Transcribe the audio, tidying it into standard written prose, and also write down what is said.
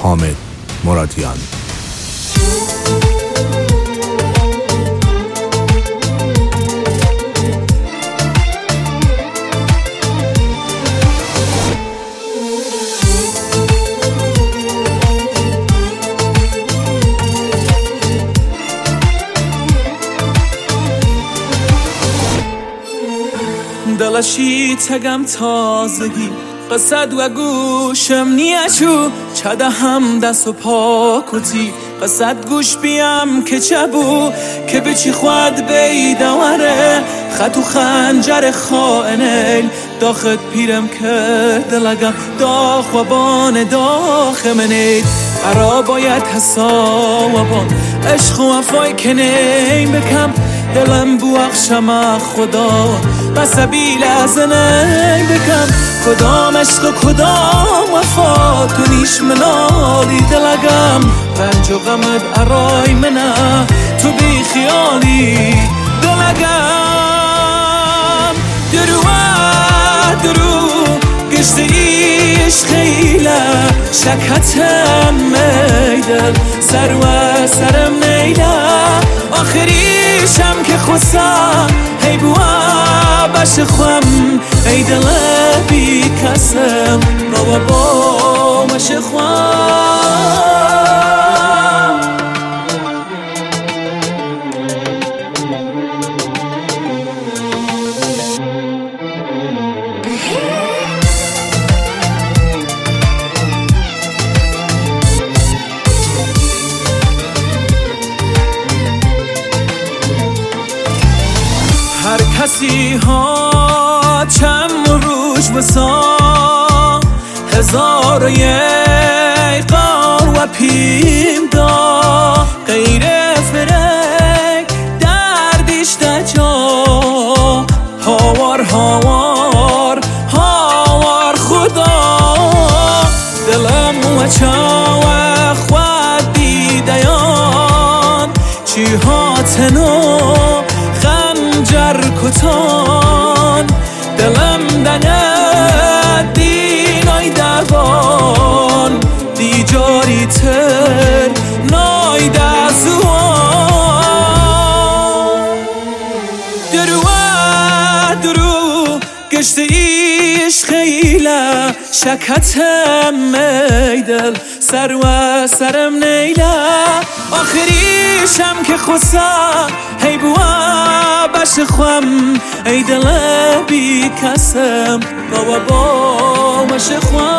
حامد مرادیان. دلشی تگم تازگی قصد و گوشم نیچو چده هم دست و پا کتی قصد گوش بیم که چبو که بچی خود بیدواره خط و خنجر خائنیل داخت پیرم کرد لگم داخ و بان داخ منید ارا باید حسا و بان عشق و وفای کنیم بکم دلم بوخشم خدا بسبیل از نیم بکم کدام عشق و کدام وفا تو نیش منالی دلگم رنج و غمت ارای منه تو بی خیالی دلگم درو گشت ایش خیله شکتم میدل سر و سرم نیله آخریشم که خواستم هی بوا باشه خوام ای دل بی کسم بابا با باشه خوام هر کسی ها چند روش بسا هزار و یک قار و پیم دا غیر فرک دردش دا جا هاوار هاوار هاوار خدا دلم و چا و خود دیدیان چی هاتنو خنجر کتان دلم دنه دینای دربان دیجاری تر نای دزوان درو گشت ایش خیله شکتم میدل سر و سرم نیله آخریشم که خواستم هی بوا باشه خوام ای دل بی کسم بابا با باشه خوام